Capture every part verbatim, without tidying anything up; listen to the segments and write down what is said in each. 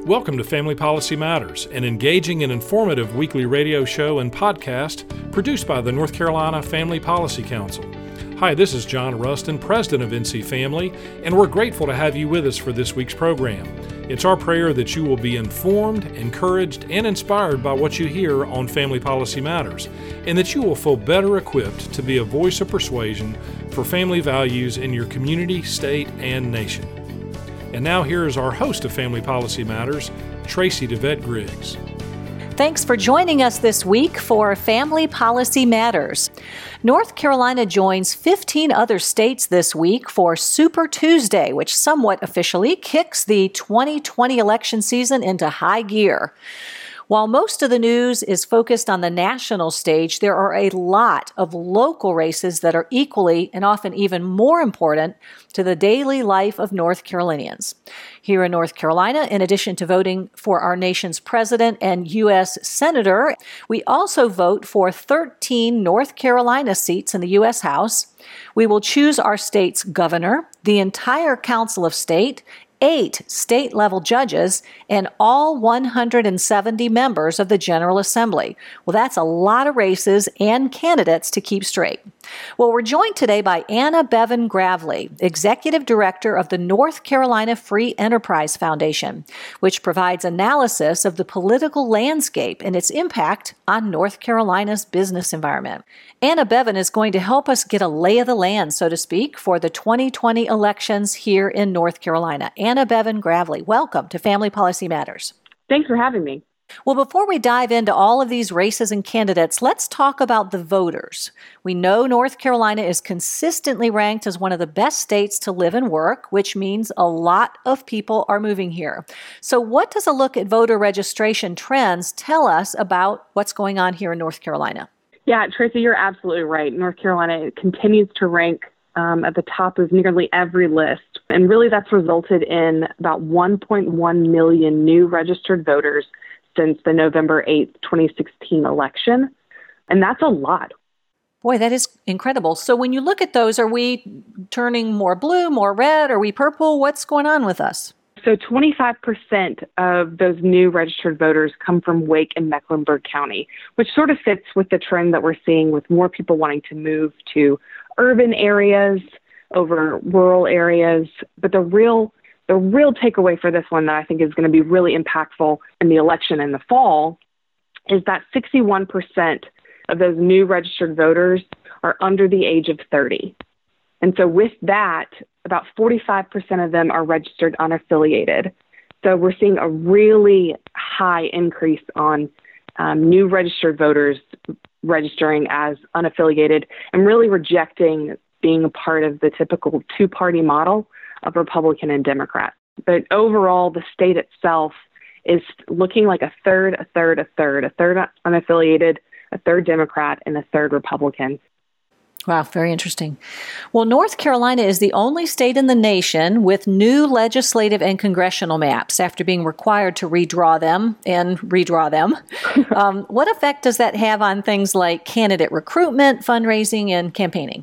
Welcome to Family Policy Matters, an engaging and informative weekly radio show and podcast produced by the North Carolina Family Policy Council. Hi, this is John Rustin, President of N C Family, and we're grateful to have you with us for this week's program. It's our prayer that you will be informed, encouraged, and inspired by what you hear on Family Policy Matters, and that you will feel better equipped to be a voice of persuasion for family values in your community, state, and nation. And now here is our host of Family Policy Matters, Tracy DeVette Griggs. Thanks for joining us this week for Family Policy Matters. North Carolina joins fifteen other states this week for Super Tuesday, which somewhat officially kicks the twenty twenty election season into high gear. While most of the news is focused on the national stage, there are a lot of local races that are equally and often even more important to the daily life of North Carolinians. Here in North Carolina, in addition to voting for our nation's president and U S senator, we also vote for thirteen North Carolina seats in the U S House. We will choose our state's governor, the entire Council of State, eight state-level judges, and all one hundred seventy members of the General Assembly. Well, that's a lot of races and candidates to keep straight. Well, we're joined today by Anna Bevan Gravley, Executive Director of the North Carolina Free Enterprise Foundation, which provides analysis of the political landscape and its impact on North Carolina's business environment. Anna Bevan is going to help us get a lay of the land, so to speak, for the twenty twenty elections here in North Carolina. Anna Bevan Gravley, welcome to Family Policy Matters. Thanks for having me. Well, before we dive into all of these races and candidates, let's talk about the voters. We know North Carolina is consistently ranked as one of the best states to live and work, which means a lot of people are moving here. So what does a look at voter registration trends tell us about what's going on here in North Carolina? Yeah, Tracy, you're absolutely right. North Carolina continues to rank um, at the top of nearly every list. And really that's resulted in about one point one million new registered voters since the November eighth, twenty sixteen election. And that's a lot. Boy, that is incredible. So when you look at those, are we turning more blue, more red? Are we purple? What's going on with us? So twenty-five percent of those new registered voters come from Wake and Mecklenburg County, which sort of fits with the trend that we're seeing with more people wanting to move to urban areas over rural areas. But the real The real takeaway for this one that I think is going to be really impactful in the election in the fall is that sixty-one percent of those new registered voters are under the age of thirty. And so with that, about forty-five percent of them are registered unaffiliated. So we're seeing a really high increase on um, new registered voters registering as unaffiliated and really rejecting being a part of the typical two-party model of Republican and Democrat. But overall, the state itself is looking like a third, a third, a third, a third unaffiliated, a third Democrat, and a third Republican. Wow, very interesting. Well, North Carolina is the only state in the nation with new legislative and congressional maps after being required to redraw them and redraw them. um, what effect does that have on things like candidate recruitment, fundraising, and campaigning?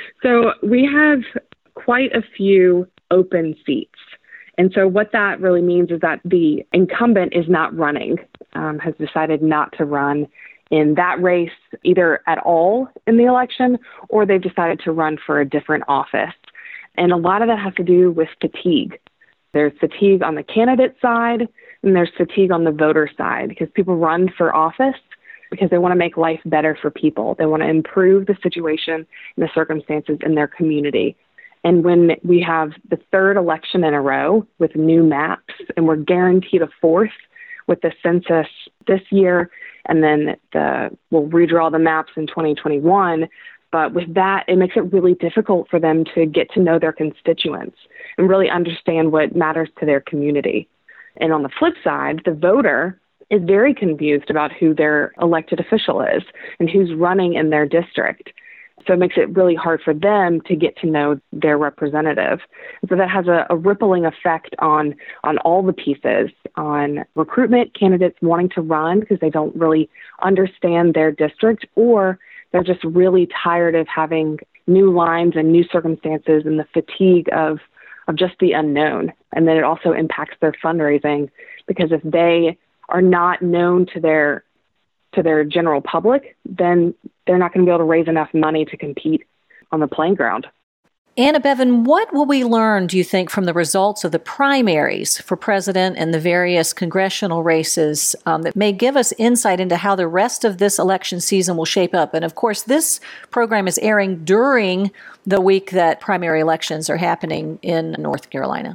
So we have quite a few open seats. And so what that really means is that the incumbent is not running, um, has decided not to run in that race either at all in the election, or they've decided to run for a different office. And a lot of that has to do with fatigue. There's fatigue on the candidate side, and there's fatigue on the voter side, because people run for office because they want to make life better for people. They want to improve the situation and the circumstances in their community. And when we have the third election in a row with new maps, and we're guaranteed a fourth with the census this year, and then the, we'll redraw the maps in twenty twenty-one. But with that, it makes it really difficult for them to get to know their constituents and really understand what matters to their community. And on the flip side, the voter is very confused about who their elected official is and who's running in their district. So it makes it really hard for them to get to know their representative. And so that has a, a rippling effect on, on all the pieces, on recruitment, candidates wanting to run because they don't really understand their district, or they're just really tired of having new lines and new circumstances and the fatigue of of just the unknown. And then it also impacts their fundraising, because if they are not known to their to their general public, then they're not going to be able to raise enough money to compete on the playing ground. Anna Bevan, what will we learn, do you think, from the results of the primaries for president and the various congressional races um, that may give us insight into how the rest of this election season will shape up? And of course, this program is airing during the week that primary elections are happening in North Carolina.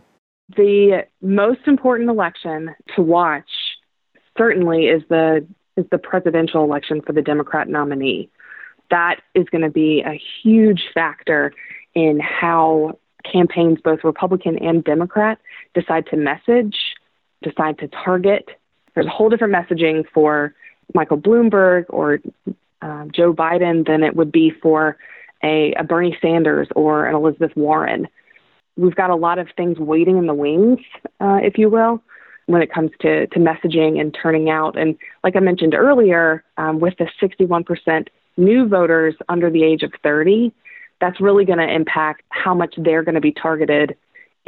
The most important election to watch certainly is the is the presidential election for the Democrat nominee. That is going to be a huge factor in how campaigns, both Republican and Democrat, decide to message, decide to target. There's a whole different messaging for Michael Bloomberg or uh, Joe Biden than it would be for a, a Bernie Sanders or an Elizabeth Warren. We've got a lot of things waiting in the wings, uh, if you will, when it comes to, to messaging and turning out. And like I mentioned earlier, um, with the sixty-one percent new voters under the age of thirty, that's really going to impact how much they're going to be targeted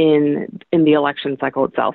in in the election cycle itself.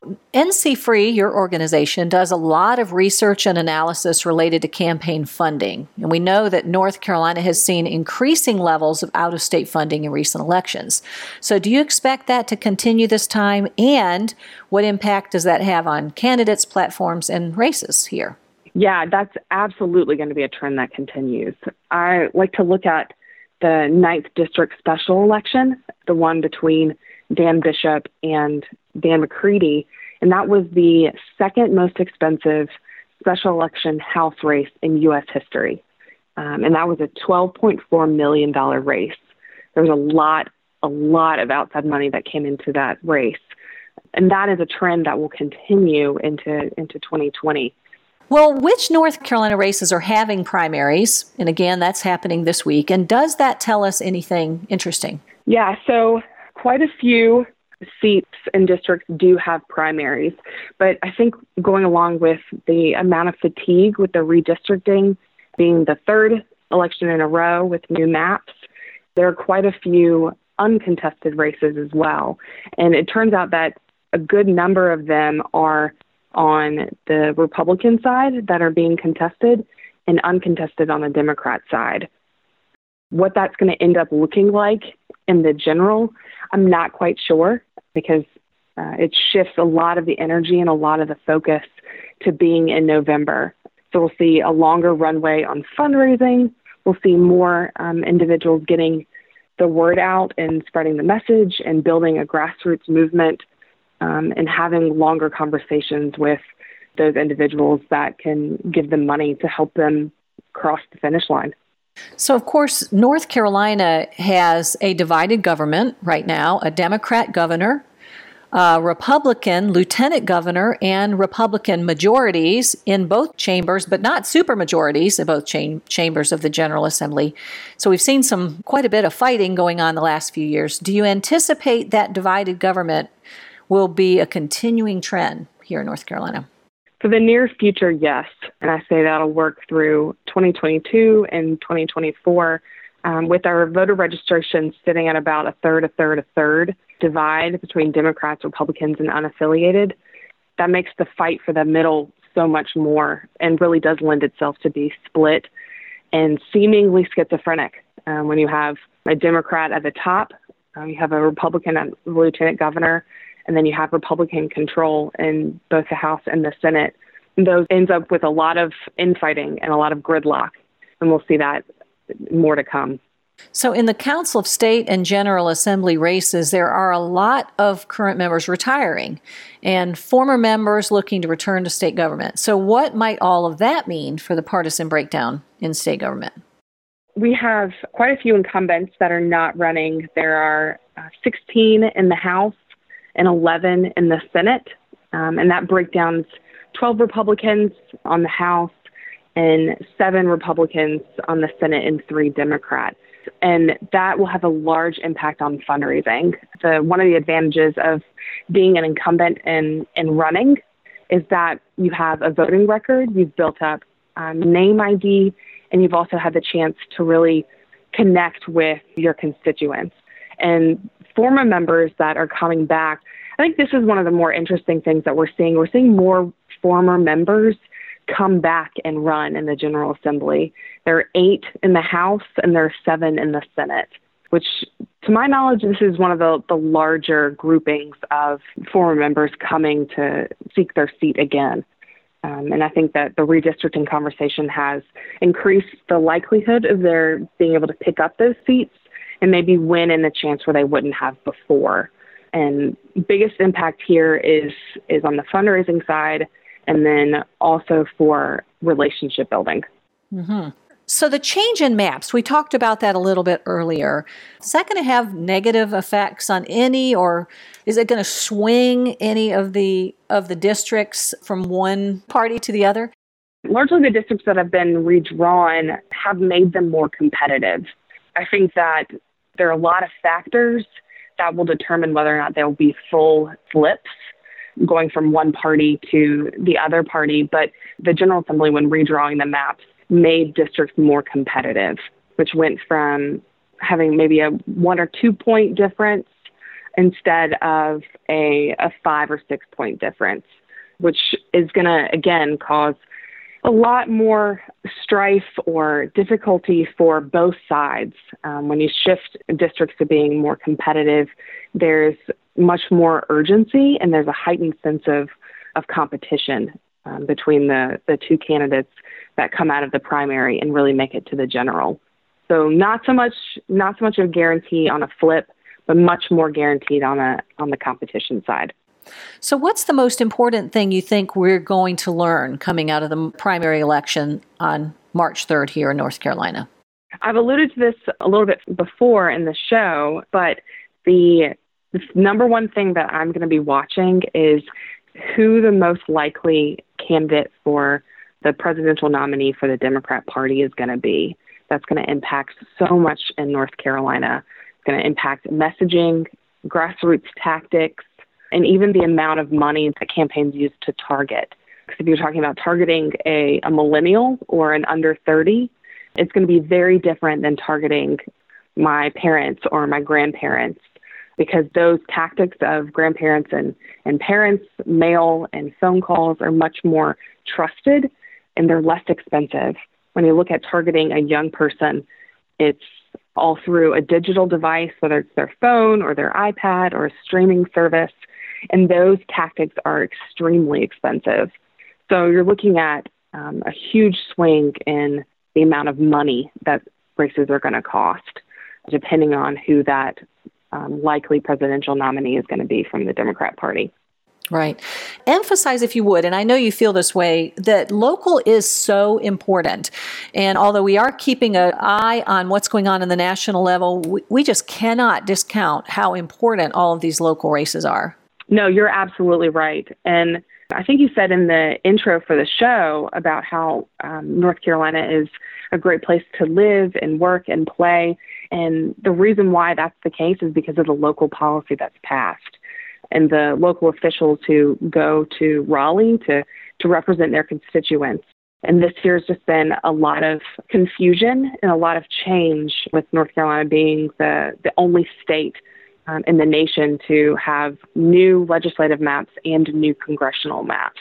N C Free, your organization, does a lot of research and analysis related to campaign funding. And we know that North Carolina has seen increasing levels of out-of-state funding in recent elections. So do you expect that to continue this time? And what impact does that have on candidates, platforms, and races here? Yeah, that's absolutely going to be a trend that continues. I like to look at the ninth District special election, the one between Dan Bishop and Dan McCready, and that was the second most expensive special election House race in U S history. Um, and that was a twelve point four million dollars race. There was a lot, a lot of outside money that came into that race. And that is a trend that will continue into, into twenty twenty. Well, which North Carolina races are having primaries? And again, that's happening this week. And does that tell us anything interesting? Yeah, so quite a few seats and districts do have primaries. But I think going along with the amount of fatigue with the redistricting being the third election in a row with new maps, there are quite a few uncontested races as well. And it turns out that a good number of them are on the Republican side that are being contested and uncontested on the Democrat side. What that's going to end up looking like in the general, I'm not quite sure, because uh, it shifts a lot of the energy and a lot of the focus to being in November. So we'll see a longer runway on fundraising. We'll see more um, individuals getting the word out and spreading the message and building a grassroots movement, um, and having longer conversations with those individuals that can give them money to help them cross the finish line. So, of course, North Carolina has a divided government right now, a Democrat governor, a Republican lieutenant governor, and Republican majorities in both chambers, but not supermajorities in both cham- chambers of the General Assembly. So we've seen some quite a bit of fighting going on the last few years. Do you anticipate that divided government will be a continuing trend here in North Carolina? For the near future, yes. And I say that'll work through twenty twenty-two and twenty twenty-four, um, with our voter registration sitting at about a third, a third, a third divide between Democrats, Republicans, and unaffiliated. That makes the fight for the middle so much more and really does lend itself to be split and seemingly schizophrenic. Um, when you have a Democrat at the top, um, you have a Republican at the lieutenant governor, and then you have Republican control in both the House and the Senate. And those ends up with a lot of infighting and a lot of gridlock, and we'll see that more to come. So in the Council of State and General Assembly races, there are a lot of current members retiring and former members looking to return to state government. So what might all of that mean for the partisan breakdown in state government? We have quite a few incumbents that are not running. There are uh, sixteen in the House and eleven in the Senate. Um, and that breakdown's twelve Republicans on the House and seven Republicans on the Senate and three Democrats. And that will have a large impact on fundraising. The, one of the advantages of being an incumbent and, and running is that you have a voting record, you've built up um, name I D, and you've also had the chance to really connect with your constituents. And former members that are coming back, I think this is one of the more interesting things that we're seeing. We're seeing more former members come back and run in the General Assembly. There are eight in the House and there are seven in the Senate, which, to my knowledge, this is one of the, the larger groupings of former members coming to seek their seat again. Um, and I think that the redistricting conversation has increased the likelihood of their being able to pick up those seats and maybe win in a chance where they wouldn't have before. And biggest impact here is is on the fundraising side, and then also for relationship building. Mm-hmm. So the change in maps, we talked about that a little bit earlier. Is that going to have negative effects on any, or is it going to swing any of the of the districts from one party to the other? Largely the districts that have been redrawn have made them more competitive. I think that there are a lot of factors that will determine whether or not there will be full flips going from one party to the other party. But the General Assembly, when redrawing the maps, made districts more competitive, which went from having maybe a one or two point difference instead of a, a five or six point difference, which is going to, again, cause a lot more strife or difficulty for both sides. Um, when you shift districts to being more competitive, there's much more urgency and there's a heightened sense of, of competition um, between the, the two candidates that come out of the primary and really make it to the general. So not so much not so much of a guarantee on a flip, but much more guaranteed on a on the competition side. So what's the most important thing you think we're going to learn coming out of the primary election on March third here in North Carolina? I've alluded to this a little bit before in the show, but the, the number one thing that I'm going to be watching is who the most likely candidate for the presidential nominee for the Democrat Party is going to be. That's going to impact so much in North Carolina. It's going to impact messaging, grassroots tactics, and even the amount of money that campaigns use to target. Because if you're talking about targeting a, a millennial or an under thirty, it's going to be very different than targeting my parents or my grandparents, because those tactics of grandparents and, and parents, mail and phone calls are much more trusted and they're less expensive. When you look at targeting a young person, it's all through a digital device, whether it's their phone or their iPad or a streaming service. And those tactics are extremely expensive. So you're looking at um, a huge swing in the amount of money that races are going to cost, depending on who that um, likely presidential nominee is going to be from the Democrat Party. Right. Emphasize, if you would, and I know you feel this way, that local is so important. And although we are keeping an eye on what's going on in the national level, we, we just cannot discount how important all of these local races are. No, you're absolutely right. And I think you said in the intro for the show about how um, North Carolina is a great place to live and work and play. And the reason why that's the case is because of the local policy that's passed and the local officials who go to Raleigh to, to represent their constituents. And this year has just been a lot of confusion and a lot of change, with North Carolina being the, the only state Um, in the nation to have new legislative maps and new congressional maps.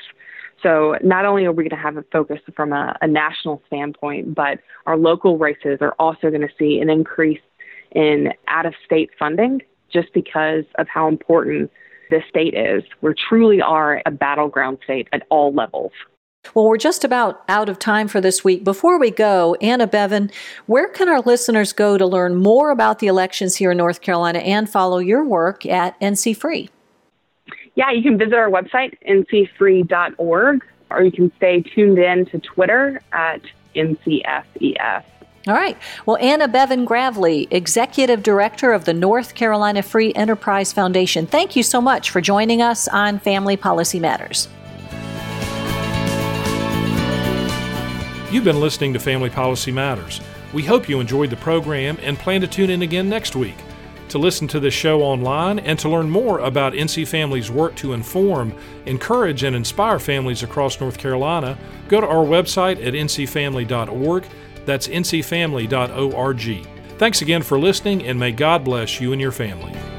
So not only are we going to have a focus from a, a national standpoint, but our local races are also going to see an increase in out-of-state funding just because of how important this state is. We truly are a battleground state at all levels. Well, we're just about out of time for this week. Before we go, Anna Bevan, where can our listeners go to learn more about the elections here in North Carolina and follow your work at N C Free? Yeah, you can visit our website, N C free dot org, or you can stay tuned in to Twitter at N C F E F. All right. Well, Anna Bevan Gravley, Executive Director of the North Carolina Free Enterprise Foundation, thank you so much for joining us on Family Policy Matters. You've been listening to Family Policy Matters. We hope you enjoyed the program and plan to tune in again next week. To listen to this show online and to learn more about N C Family's work to inform, encourage, and inspire families across North Carolina, go to our website at N C family dot org. That's N C family dot org. Thanks again for listening, and may God bless you and your family.